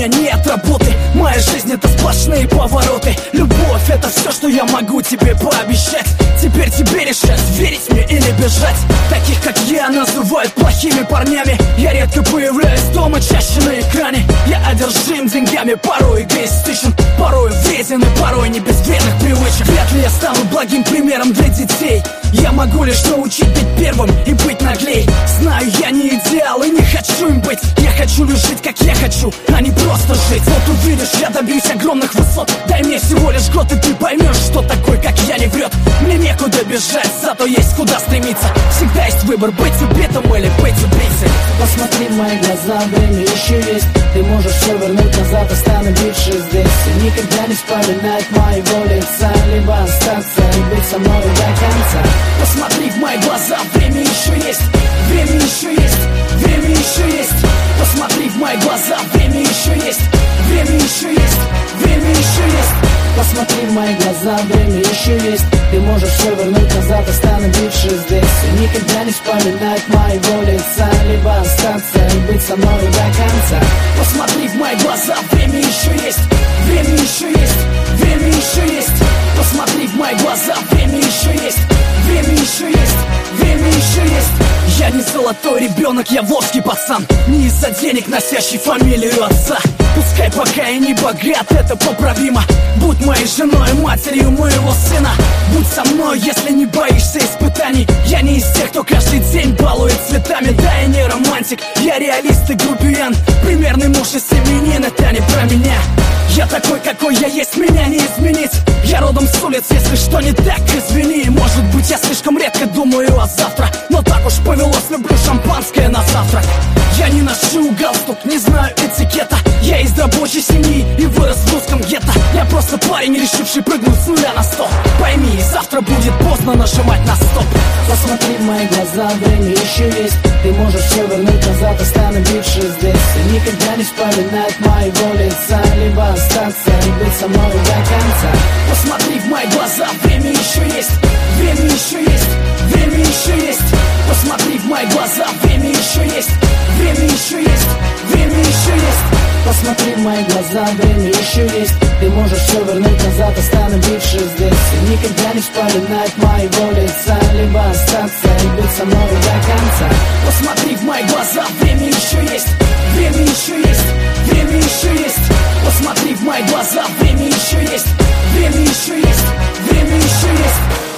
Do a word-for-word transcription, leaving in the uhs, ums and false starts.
меня нет работы. Моя жизнь — это сплошные повороты. Любовь — это все, что я могу тебе пообещать. Теперь тебе решать, верить мне или бежать. Таких, как я, называют плохими парнями. Я редко появляюсь дома, чаще на экране. Я одержим деньгами, порой эгоистичен, порой вреден и порой не без вредных привычек. Вряд ли я стану благим примером для детей. Я могу лишь научить быть первым и быть наглей. Знаю, я не идеал и не хочу им быть. Я хочу лишь жить, как я хочу, а не просто жить. Вот увидишь, я добьюсь огромных высот. Дай мне всего лишь год, и ты поймешь, что такой, как я, не врет. Мне некуда бежать, зато есть куда стремиться. Всегда есть выбор, быть убитым или быть убийцей. Посмотри в мои глаза, время еще есть. Ты можешь все вернуть назад, остановившись здесь. И никогда не вспоминать моего лица, либо остаться и быть со мной до конца. Посмотри в мои глаза, время еще есть. Время еще есть, время еще есть. Посмотри в мои глаза, время еще есть. Время еще есть, время еще есть. Посмотри в мои глаза, время еще есть. Ты можешь все вернуть назад, остановившись здесь. И никогда не вспоминать моего лица, либо остаться и быть со мной до конца. Посмотри в мои глаза, время еще есть. Время еще есть, время еще есть. Посмотри в мои глаза, время еще есть. Время еще есть, время еще есть. Я не золотой ребенок, я волжский пацан. Не из-за денег, носящий фамилию отца. Пускай пока я не богат, это поправимо. Будь моей женой, матерью моего сына. Будь со мной, если не боишься испытаний. Я не из тех, кто каждый день балует цветами. Да, я не романтик, я реалист и грубиян. Примерный муж и семьянин, это не про меня. Я такой, какой я есть, меня не изменить. Я родом с улиц, если что не так, извини. Может быть, я слишком редко думаю о завтра, но так уж повелось, люблю шампанское на завтрак. Я не ношу галстук, не знаю этикета. Я из рабочей семьи и вырос в русском гетто. Я просто парень, решивший прыгнуть с нуля на сто. Пойми, завтра будет поздно нажимать на стоп. Посмотри в мои глаза, время еще есть. Ты можешь все вернуть назад, остановившись здесь. И никогда не вспоминать моего лица, либо остаться и быть со мной до конца. Посмотри в мои глаза, время еще есть. Время еще есть, время еще есть. Посмотри в мои глаза, время еще есть. Время еще есть, время еще есть. Посмотри в мои глаза, время еще есть. Ты можешь все вернуть назад, остановившись здесь. И никогда не вспоминать моего лица, либо остаться и быть со мной до конца. Посмотри в мои глаза, время еще есть. Время еще есть, время еще есть. Посмотри в мои глаза, время еще есть. Время еще есть, время еще есть.